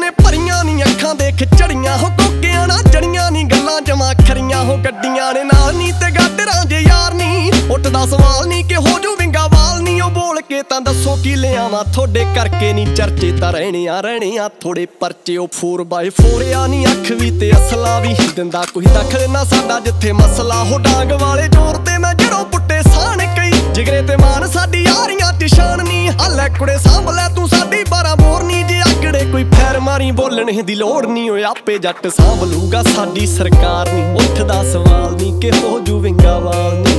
ਨੇ ਭਰੀਆਂ ਨੀ ਅੱਖਾਂ ਦੇ ਖਿਚੜੀਆਂ ਹੋ ਕੋਕਿਆਂ ਨਾ ਜੜੀਆਂ ਨੀ ਗੱਲਾਂ ਜਮਾ ਖਰੀਆਂ ਹੋ ਗੱਡੀਆਂ ਨੇ ਨਾਲ ਨੀ ਤੇ ਗਾਡਰਾਂ ਜੇ ਯਾਰ ਨੀ ਉੱਠਦਾ ਸਵਾਲ ਨੀ ਕਿ ਹੋ ਜੂ ਵਿੰਗਾ ਵਾਲ ਨੀ ਉਹ ਬੋਲ ਕੇ ਤਾਂ ਦੱਸੋ ਕੀ ਲਿਆਵਾਂ ਤੁਹਾਡੇ ਕਰਕੇ ਨੀ ਚਰਚੇ ਤਾਂ ਰਹਿਣੇ ਆ ਥੋੜੇ ਪਰਚੇ ਉਹ 4x4 ਆ ਨੀ ਅੱਖ ਵੀ ਤੇ ਅਸਲਾ ਵੀ ਦਿੰਦਾ ਕੋਈ ਦਖਲ ਨਾ ਸਾਡਾ ਜਿੱਥੇ ਮਸਲਾ ਹੋ ਡਾਂਗ ਵਾਲੇ ਜ਼ੋਰ ਤੇ ਮੈਂ ਜੜੋਂ ਪੁੱਟੇ ਸਾਣ ਕਈ ਜਿਗਰੇ ਤੇ ਮਾਨ ਸਾਡੀ ਯਾਰੀਆਂ ਚ ਸ਼ਾਨ ਨੀ ਹੱਲੇ ਕੁੜੇ ਸਾਂਭ ਲੈ ਤੂੰ ਸਾਡੀ 12 ਬੋਰ ਨੀ ਜੇ ਆਕੜੇ ਕੋਈ ਫੈਰ ਮਾਰੀ ਬੋਲਣੇ ਦੀ ਲੋੜ ਨੀ ਓਏ ਆਪੇ ਜੱਟ ਸਾਂਭ ਲੂਗਾ ਸਾਡੀ ਸਰਕਾਰ ਨੀ ਉੱਠਦਾ ਸਵਾਲ ਨੀ ਕਿ ਹੋ ਜੂ ਵਿੰਗਾ ਵਾਲ ਨੀ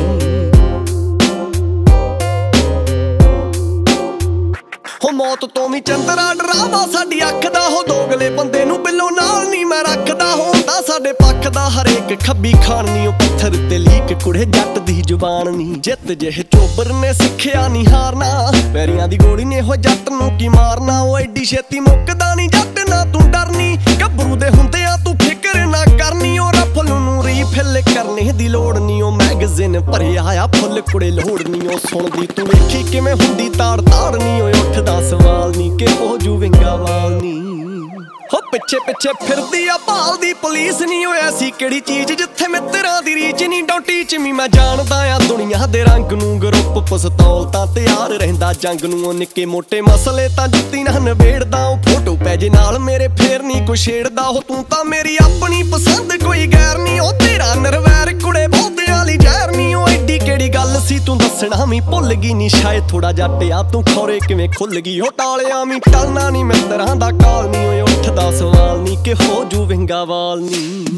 ਹੋ ਮੌਤ ਤੋਂ ਵੀ ਚੰਦਰਾ ਡਰਾਵਾ ਸਾਡੀ ਅੱਖ ਦਾ ਹੋ ਦੋਗਲੇ ਬੰਦੇ ਨੂੰ ਬਿੱਲੋ ਨਾਲ ਨੀ ਮੈਂ ਰੱਖਦਾ ਹੁੰਦਾ ਸਾਡੇ ਪੱਖ ਦਾ ਹਰੇਕ ਖੱਬੀ ਖਾਣ ਨੀ ਉਹ ਪੱਥਰ ਤੇ ਲੀਕ ਕੁੜੇ ਜੱਟ ਦੀ ਜ਼ੁਬਾਨ ਨੀ ਜਿੱਤ ਜਿਹੇ ਚੋਬਰ ਨੇ ਸਿੱਖਿਆ ਨੀ ਹਾਰਨਾ ਪੈਰੀਆਂ ਦੀ ਗੋਲੀ ਨੇ ਹੋ ਜੱਟ ਨੂੰ ਕੀ ਮਾਰਨਾ ਉਹ ਐਡੀ ਛੇਤੀ ਮੁੱਕਦਾ ਨੀ ਜੱਟ ਨਾ ਤੂੰ ਡਰਨੀ ਗੱਭਰੂ ਦੇ ਹੁੰਦੇ ਆ ਤੂੰ ਫਿਕਰ ਨਾ ਕਰਨੀ ਉਹ ਰਫਲ ਨੂੰ ਰੀਫਿਲ ਕਰਨੇ ਦੀ ਲੋੜ ਨੀ ਉਹ ਮੈਗਜ਼ੀਨ ਭਰਿਆ ਆ ਫੁੱਲ ਕੁੜੇ ਲੋੜ ਨੀ ਉਹ ਸੁਣਦੀ ਤੂੰ ਵੇਖੀ ਕਿਵੇਂ ਹੁੰਦੀ ਤਾੜ ਨੀ ਓਏ ਉੱਠਦਾ ਸਵਾਲ ਨੀ ਕਿ ਹੋ ਜੂ ਵਿੰਗਾ ਵਾਲ ਨੀ ਹੋ ਪਿੱਛੇ ਪਿੱਛੇ ਫਿਰਦੀ ਆ ਭਾਲਦੀ ਪੁਲਿਸ ਨੀ ਹੋਇਆ ਸੀ ਕਿਹੜੀ ਚੀਜ਼ ਜਿੱਥੇ ਮਿੱਤਰਾਂ ਦੀ ਰੀਚ ਨੀ ਡੋਂਟੀ ਚ ਵੀ ਮੈਂ ਜਾਣਦਾ ਆ ਦੁਨੀਆ ਦੇ ਰੰਗ ਨੂੰ ਗਰੁੱਪ ਪਿਸਤੌਲ ਤਾਂ ਤਿਆਰ ਰਹਿੰਦਾ ਜੰਗ ਨੂੰ ਉਹ ਨਿੱਕੇ ਮੋਟੇ ਮਸਲੇ ਤਾਂ ਜੁੱਤੀ ਨਾ ਨਵੇੜਦਾ ਉਹ ਫੋਟੋ ਪੈ ਜੇ ਨਾਲ ਮੇਰੇ ਫੇਰ ਨੀ ਕੋਈ ਛੇੜਦਾ ਉਹ ਤੂੰ ਤਾਂ ਮੇਰੀ ਆਪਣੀ ਪਸੰਦ ਕੋਈ ਗੈਰ ਨੀ ਉਹ ਤੇਰਾ ਨਰਵੈਰ ਕੁੜੇ ਬਹੁਤਿਆਂ ਲਈ ਜ਼ਹਿਰ ਨੀ ਉਹ ਐਡੀ ਕਿਹੜੀ ਗੱਲ ਸੀ ਤੂੰ ਦੱਸਣਾ ਵੀ ਭੁੱਲ ਗਈ ਨੀ ਸ਼ਾਇਦ ਥੋੜਾ ਜੱਟ ਆ ਤੂੰ ਖੌਰੇ ਕਿਵੇਂ ਖੁੱਲ ਗਈ ਉਹ ਟਾਲਿਆਂ ਵੀ ਟਲਣਾ ਨੀ ਮਿੱਤਰਾਂ ਦਾ ਕਾਲ ਨੀ ਓਏ ਉੱਠਦਾ ਸਵਾਲ ਨੀ ਕਿ ਹੋ ਜੂ ਵਿੰਗਾ ਵਾਲ ਨੀ